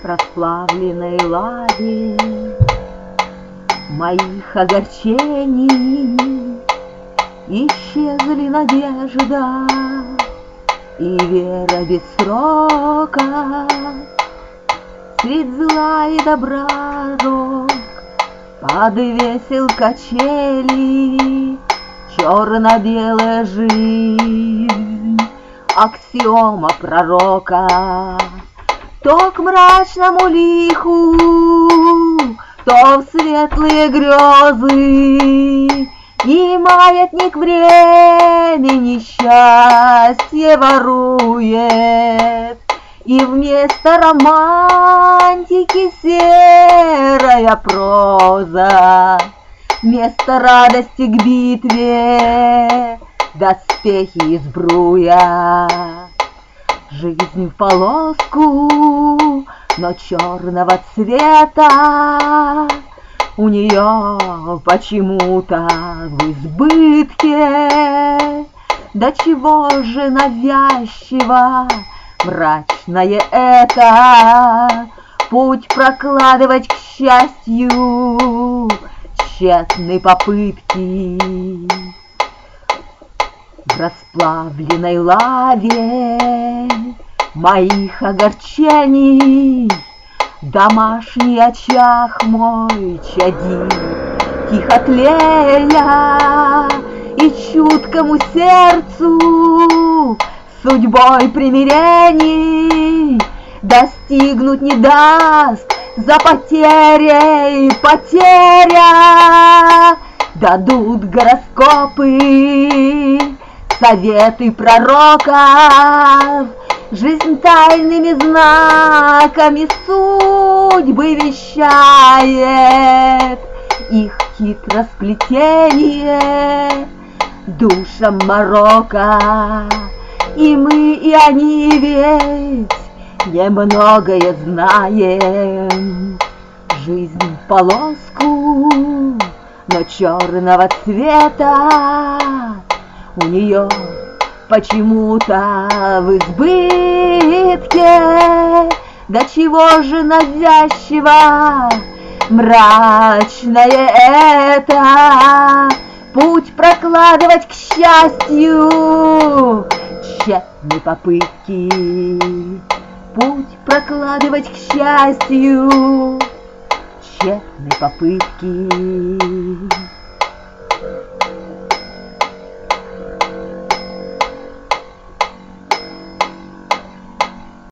расплавленной лаве моих огорчений исчезли надежда и вера без срока. Средь зла и добра рок подвесил качели, черно-белая жизнь, аксиома пророка. То к мрачному лиху, то в светлые грезы, и маятник времени счастье ворует, и вместо романтики серая проза, вместо радости к битве доспехи и сбруя. Жизнь в полоску, но черного цвета, у нее почему-то в избытке. До чего же навязчиво мрачное это, путь прокладывать к счастью тщетной попытки. В расплавленной лаве моих огорчений домашний очаг мой чадит, тихо тлея, и чуткому сердцу судьбой примирений достигнуть не даст за потерей потеря. Дадут гороскопы, советы пророков, жизнь тайными знаками судьбы вещает, их хитросплетение душам морока. И мы, и они ведь немногое знаем. Жизнь в полоску, но черного цвета, у нее почему-то в избытке. До чего же навязчиво мрачное это, путь прокладывать к счастью тщетной попытки. Путь прокладывать к счастью тщетной попытки.